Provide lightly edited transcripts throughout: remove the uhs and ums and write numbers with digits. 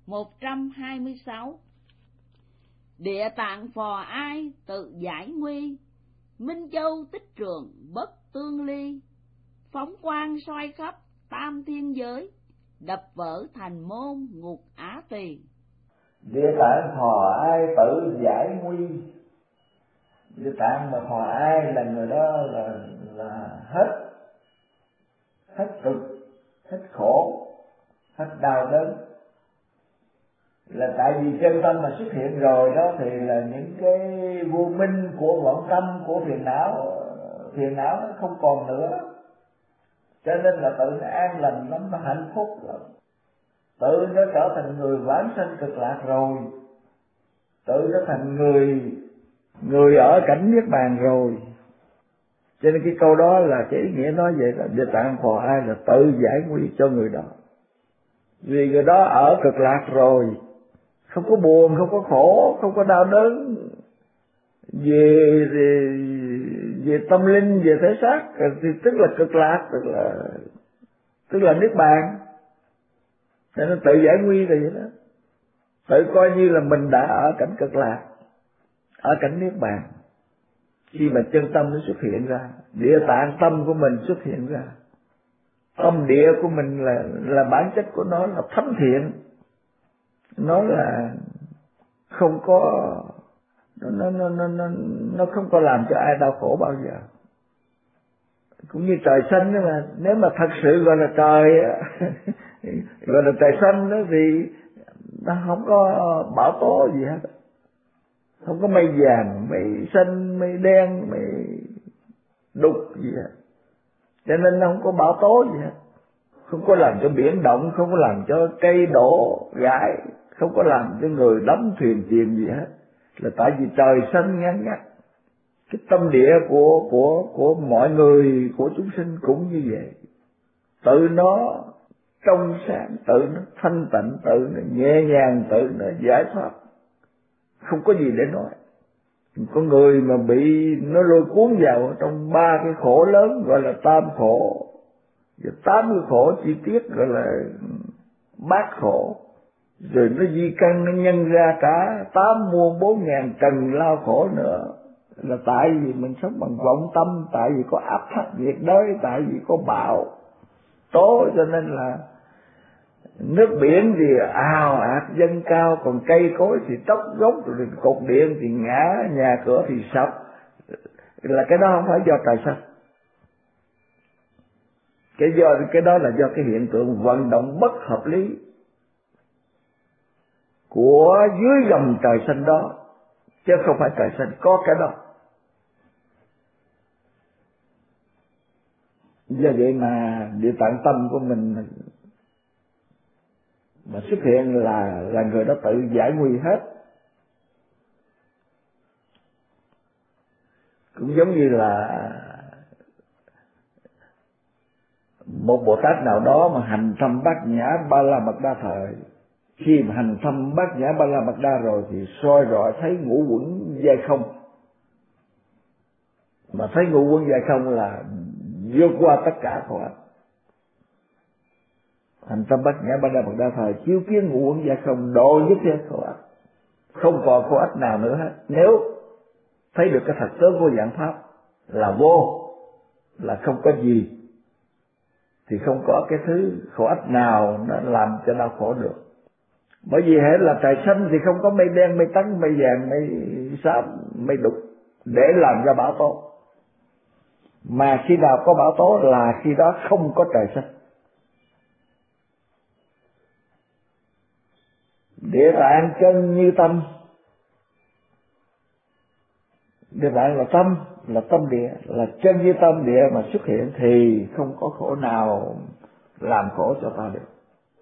126. Địa tạng phò ai tự giải nguy, Minh Châu tích trường bất tương ly. Phóng quang soi khắp tam thiên giới, đập vỡ thành môn ngục Á Tỳ. Địa tạng phò ai tự giải nguy. Địa tạng mà phò ai là người đó là hết cực, hết khổ, hết đau đớn. Là tại vì chân tâm mà xuất hiện rồi đó, thì là những cái vô minh của vọng tâm, của phiền não nó không còn nữa. Cho nên là tự nó an lành lắm, nó hạnh phúc lắm. Tự nó trở thành người vãng sanh cực lạc rồi. Tự nó thành người ở cảnh niết bàn rồi. Cho nên cái câu đó là cái ý nghĩa nói vậy, là địa tạng phò ai là tự giải nguy cho người đó. Vì người đó ở cực lạc rồi, không có buồn, không có khổ, không có đau đớn về tâm linh, về thể xác, thì tức là cực lạc, tức là niết bàn. Cho nên tự giải nguy là vậy đó. Tự coi như là mình đã ở cảnh cực lạc, ở cảnh niết bàn. Khi mà chân tâm nó xuất hiện ra, địa tạng tâm của mình xuất hiện ra, tâm địa của mình là bản chất của nó là thánh thiện, nó là không có, nó không có làm cho ai đau khổ bao giờ. Cũng như trời xanh đó mà, nếu mà thật sự gọi là trời gọi là trời xanh đó, thì nó không có bão tố gì hết, không có mây vàng, mây xanh, mây đen, mây đục gì hết. Cho nên nó không có bão tố gì hết, không có làm cho biển động, không có làm cho cây đổ gãy, không có làm cho người đắm thuyền chìm gì hết. Là tại vì trời xanh ngăn ngắt. Cái tâm địa của mọi người, của chúng sinh cũng như vậy. Tự nó trong sáng, tự nó thanh tịnh, tự nó nhẹ nhàng, tự nó giải thoát, không có gì để nói. Có người mà bị nó lôi cuốn vào trong ba cái khổ lớn gọi là tam khổ, và 8 cái khổ chi tiết gọi là bát khổ, rồi nó di căn, nó nhân ra cả 8 muôn 4 ngàn trần lao khổ nữa. Là tại vì mình sống bằng vọng tâm, tại vì có áp thấp nhiệt đới, tại vì có bão tố, cho nên là nước biển thì ào ạt dâng cao, còn cây cối thì tốc gốc, rồi cột điện thì ngã, nhà cửa thì sập. Là cái đó không phải do trời xanh. Cái đó là do cái hiện tượng vận động bất hợp lý của dưới gầm trời xanh đó, chứ không phải trời xanh có cái đó. Do vậy mà địa tạng tâm của mình mà xuất hiện là người đó tự giải nguy hết. Cũng giống như là một Bồ Tát nào đó mà hành thâm bát nhã ba la mật đa thời, khi mà hành thâm bát nhã ba la mật đa rồi thì soi rọi thấy ngũ uẩn giai không. Mà thấy ngũ uẩn giai không là vượt qua tất cả khổ ách. Hành tâm bát nhã ba la mật đa thời chiếu kiến ngũ uẩn giai không, độ dứt hết khổ ách, không còn khổ ách nào nữa hết. Nếu thấy được cái thật tướng của dạng pháp là vô, là không có gì, thì không có cái thứ khổ ách nào nó làm cho đau khổ được. Bởi vì hệ là trời xanh thì không có mây đen, mây trắng, mây vàng, mây xám, mây đục để làm ra bão tố. Mà khi nào có bão tố là khi đó không có trời xanh. Địa tạng chân như tâm. Địa tạng là tâm địa, là chân như tâm địa mà xuất hiện thì không có khổ nào làm khổ cho ta được.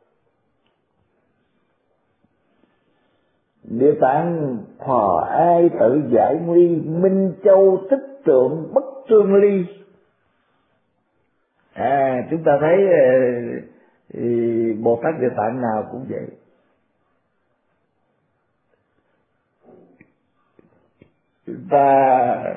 Địa tạng phò ai tự giải nguy, Minh Châu tích trượng bất tương ly. Chúng ta thấy Bồ Tát Địa Tạng nào cũng vậy. Ta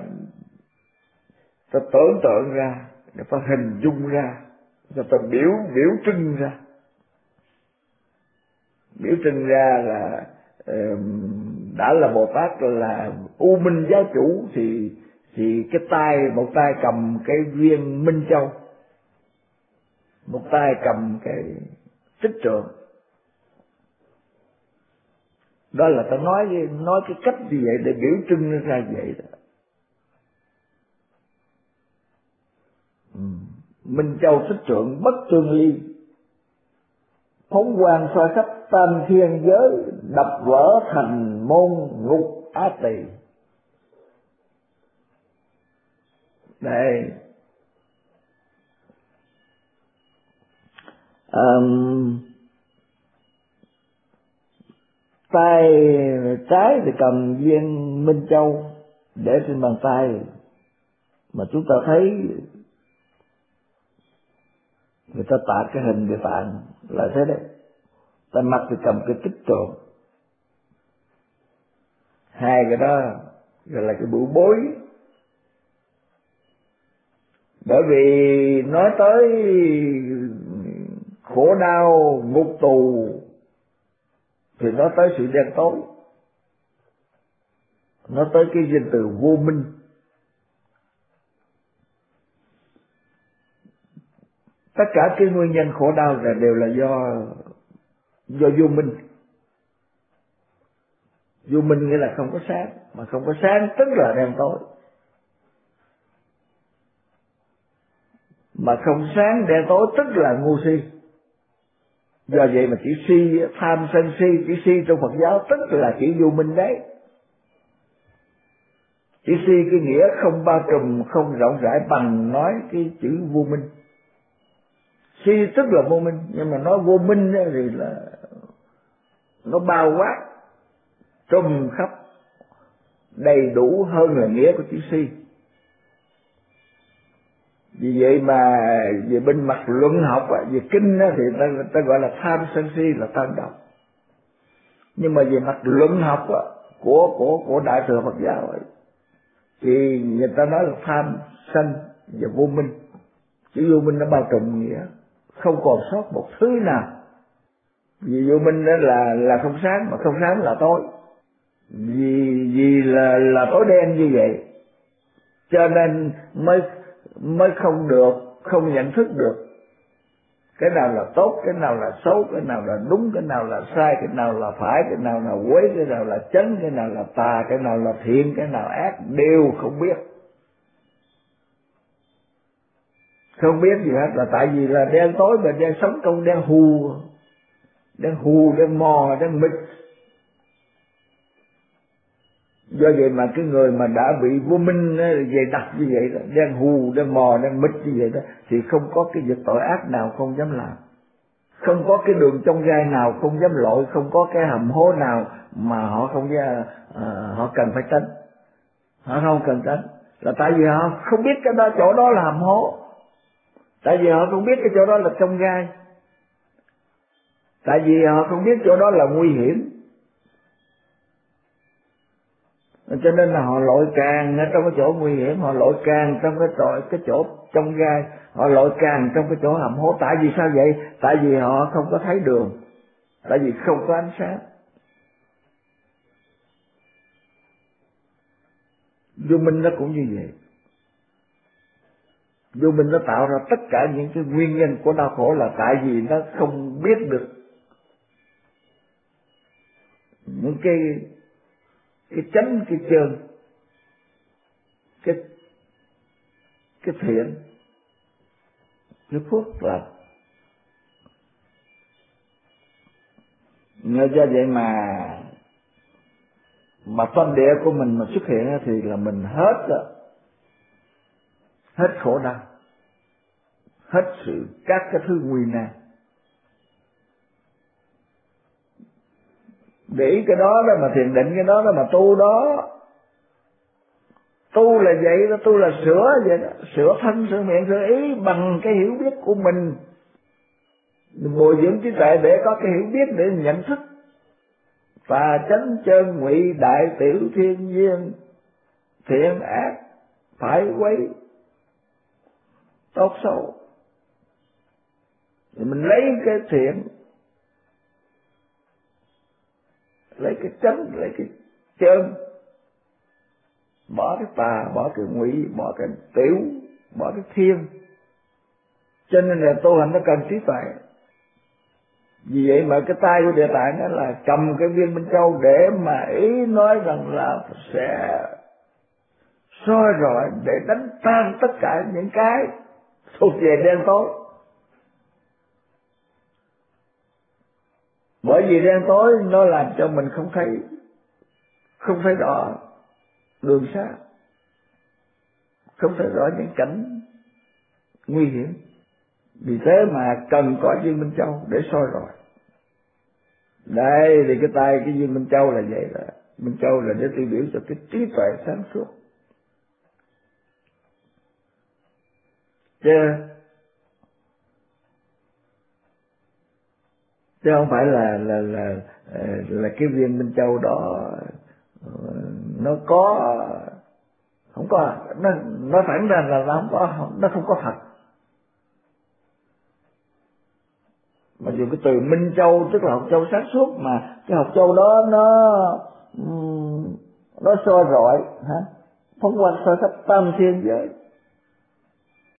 tưởng tượng ra, ta hình dung ra, ta biểu trưng ra. biểu trưng ra là đã là Bồ Tát là U Minh giáo chủ thì cái tay, một tay cầm cái viên Minh Châu, một tay cầm cái Tích Trượng. Đó là ta nói cái cách như vậy để biểu trưng nó ra vậy đó. Minh Châu Tích Trượng bất tương ly, phóng quang soi khắp tam thiên giới, đập vỡ thành môn ngục Á Tỳ. Đây, tay trái thì cầm viên Minh Châu để trên bàn tay, mà chúng ta thấy người ta tạ cái hình Địa Tạng là thế đấy. Tay mặt thì cầm cái Tích Trượng. Hai cái đó gọi là cái bửu bối. Bởi vì nói tới khổ đau ngục tù thì nói tới sự đen tối, nói tới cái danh từ vô minh. Tất cả cái nguyên nhân khổ đau là đều là do vô minh. Vô minh nghĩa là không có sáng, mà không có sáng tức là đen tối. Mà không sáng đen tối tức là ngu si. Do vậy mà chữ si, tham sân si, chữ si trong Phật giáo tức là chữ vô minh đấy. Chữ si cái nghĩa không bao trùm, không rộng rãi bằng nói cái chữ vô minh. Si tức là vô minh, nhưng mà nói vô minh thì là nó bao quát, trùm khắp, đầy đủ hơn là nghĩa của chữ si. Vì vậy mà về bên mặt luận học, về kinh thì ta gọi là tham sân si là tam độc. Nhưng mà về mặt luận học của Đại thừa Phật giáo ấy, thì người ta nói là tham sân và vô minh. Chữ vô minh nó bao trùm nghĩa, không còn sót một thứ nào. Vì vô minh đó là không sáng, mà không sáng là tối. Vì là tối đen như vậy, cho nên mới không được, không nhận thức được cái nào là tốt, cái nào là xấu, cái nào là đúng, cái nào là sai, cái nào là phải, cái nào là quấy, cái nào là chánh, cái nào là tà, cái nào là thiện, cái nào ác, đều không biết. Không biết gì hết là tại vì là đen tối, mà đang sống trong đen hù, đen mò, đen mịt. Do vậy mà cái người mà đã bị vô minh dày đặc như vậy đó, đen hù, đen mò, đen mịt như vậy đó, thì không có cái việc tội ác nào không dám làm, không có cái đường trong gai nào không dám lội, không có cái hầm hố nào mà họ không họ cần phải tránh. Họ không cần tránh là tại vì họ không biết cái đó, chỗ đó là hầm hố, tại vì họ không biết cái chỗ đó là trong gai, tại vì họ không biết chỗ đó là nguy hiểm. Cho nên là họ lội càng ở trong cái chỗ nguy hiểm, họ lội càng trong cái chỗ trong gai, họ lội càng trong cái chỗ hầm hố. Tại vì sao vậy? Tại vì họ không có thấy đường, tại vì không có ánh sáng. Vô minh nó cũng như vậy. Vô minh nó tạo ra tất cả những cái nguyên nhân của đau khổ là tại vì nó không biết được những cái chánh, cái chân, cái thiện, cái phước lành. Do vậy mà tâm địa của mình mà xuất hiện thì là mình hết khổ đau, hết các cái thứ nguy nan. Để ý cái đó mà thiền định, cái đó mà tu đó. Tu là vậy đó, tu là sửa vậy đó, sửa thân, sửa miệng, sửa ý bằng cái hiểu biết của mình. Bồi dưỡng trí tuệ để có cái hiểu biết để nhận thức và chánh chân ngụy đại tiểu thiên nhiên, thiện ác, phải quấy, tốt xấu. Thì mình lấy cái thiện, lấy cái chánh, lấy cái chân, bỏ cái tà, bỏ cái ngụy, bỏ cái tiểu, bỏ cái thiên. Cho nên là tu hành nó cần trí tuệ. Vì vậy mà cái tay của Địa Tạng đó là cầm cái viên Minh Châu để mà ý nói rằng là sẽ soi rọi để đánh tan tất cả những cái thuộc về đen tối. Bởi vì đen tối nó làm cho mình không thấy rõ đường xa, không thấy rõ những cảnh nguy hiểm. Vì thế mà cần có viên Minh Châu để soi rọi. Đây thì cái tay cái viên Minh Châu là vậy đó. Minh Châu là để tiêu biểu cho cái trí tuệ sáng suốt. Chứ không phải là cái viên Minh Châu đó nó có, không có, nó thẳng ra là nó không có thật. Mà dùng cái từ Minh Châu tức là học châu sáng suốt, mà cái học châu đó nó soi rọi phóng quang soi khắp tam thiên giới.